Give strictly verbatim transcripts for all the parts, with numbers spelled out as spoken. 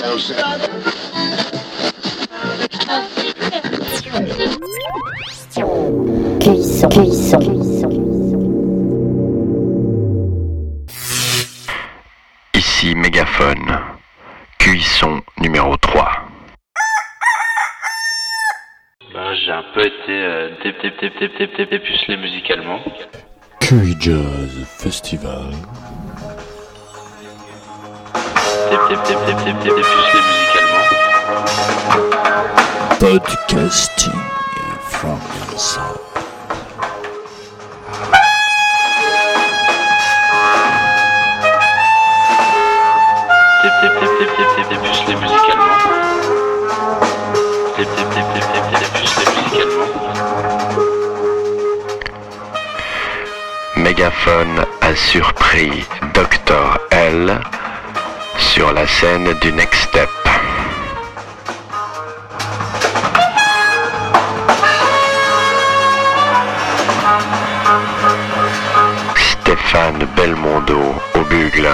Cuisson, cuisson, cuisson. Ici Mégaphone, cuisson numéro trois. Ben, j'ai un peu été euh, dé- dé- dé- dé- dé- dé- dépucelé musicalement. Q I Jazz Festival. Dé- dé- dé- dé- dé- dé- Dépucelé musicalement. Podcasting from inside. Dé- dé- dé- dé- dé- dé- Dépucelé musicalement. Dé- dé- dé- dé- dé- dé- Dépucelé musicalement. Mégaphone a surpris docteur L sur la scène du Next Step. Stéphane Belmondo au bugle.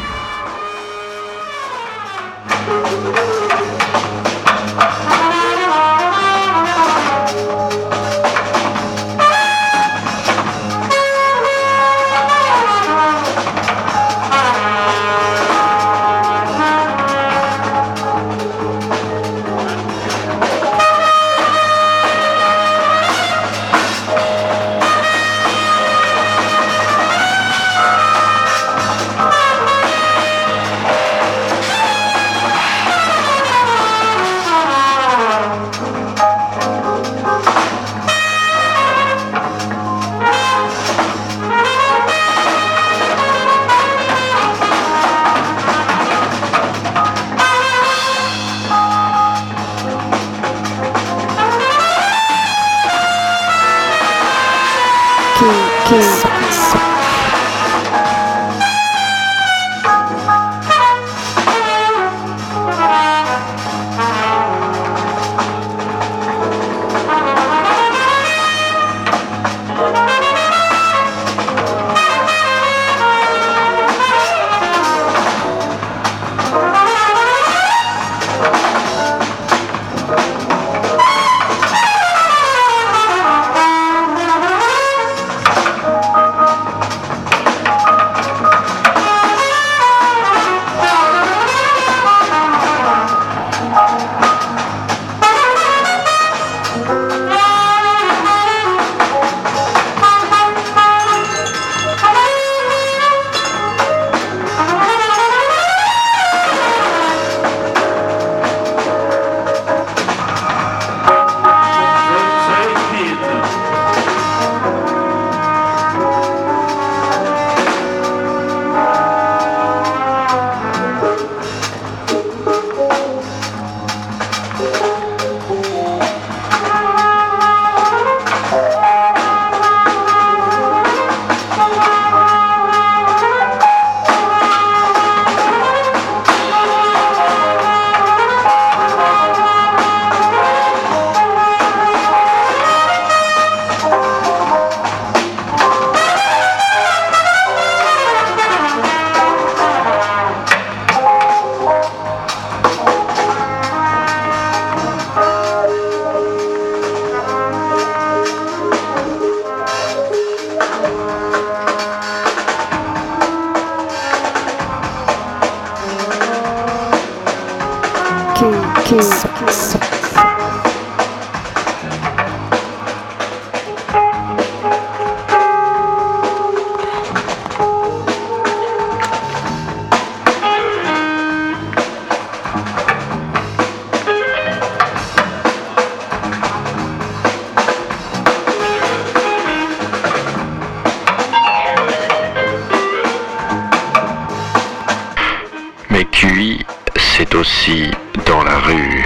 Mais Q I, c'est aussi dans la rue,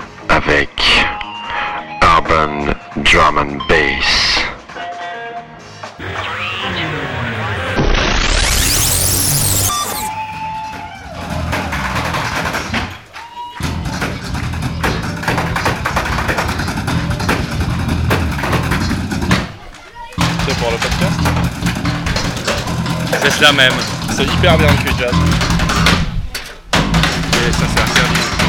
avec Urban Drum and Bass. C'est pour le podcast. C'est cela même. C'est hyper bien le Q Jazz. Et ça c'est interdit.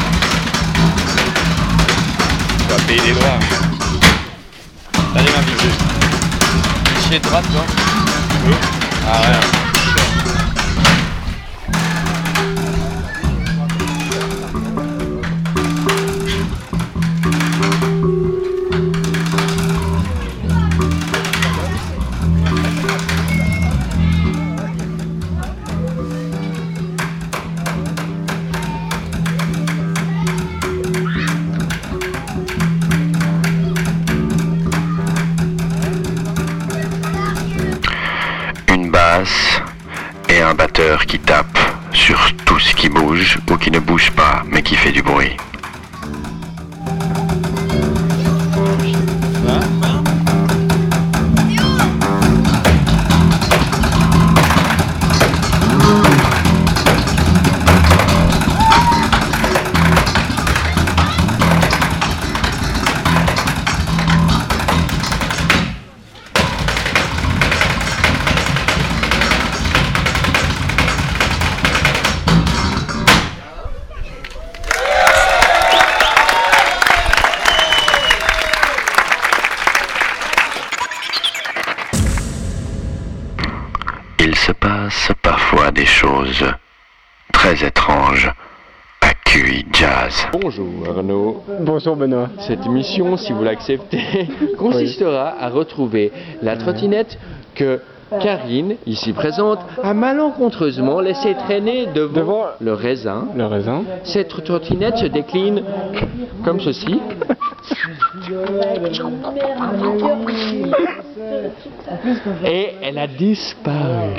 Et il est droit. Allez, ma visée. Cliché de droite, toi. Oui. Ah ouais. Et un batteur qui tape sur tout ce qui bouge ou qui ne bouge pas mais qui fait du bruit. Il se passe parfois des choses très étranges à Q I Jazz. Bonjour Arnaud. Bonjour Benoît. Cette émission, si vous l'acceptez, consistera à retrouver la trottinette que Karine, ici présente, a malencontreusement laissé traîner devant, Devant le raisin. le raisin. Cette trottinette se décline comme ceci. Et elle a disparu.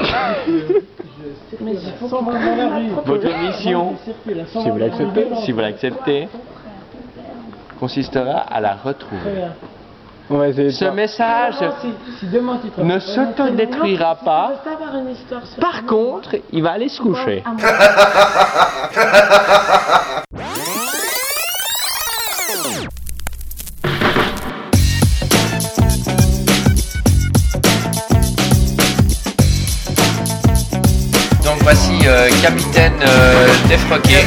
Votre mission, si vous l'acceptez, si vous l'acceptez, consistera à la retrouver. On va essayer de Ce faire- message ne s'autodétruira pas. Par contre, il va aller se coucher. Donc voici euh, capitaine euh, défroqué.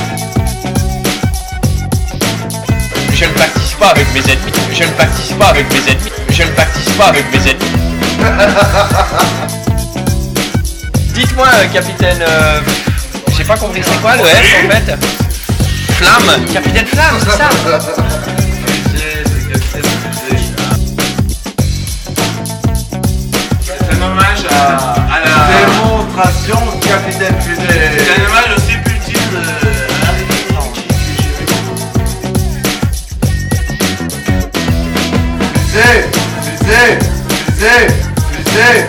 Je ne pactise pas avec mes ennemis. Je ne pactise pas avec mes ennemis. Je ne pactise pas avec mes ennemis. Dites-moi, euh, capitaine, euh, j'ai pas compris, c'est quoi le F en fait? Flamme, capitaine Flamme, c'est ça? C'est un hommage à, à la démonstration du capitaine Fusée. C'est un hommage au sépulture de la République. Fusée, fusée, fusée, fusée.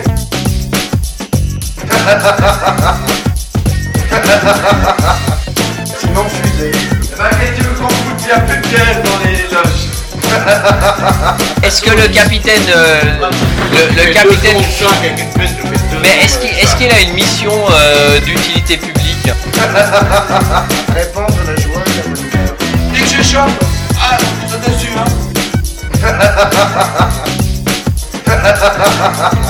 Sinon fusée. Eh ben, qu'est-ce que tu veux qu'on foute? Il y a plus de pièces dans les loges. Est-ce que le capitaine, euh, le, le capitaine, mais est-ce qu'il, est-ce qu'il a une mission euh, d'utilité publique? Répondre à la joie de la bonne humeur. Dès que je chante, ah, ça dessus, hein.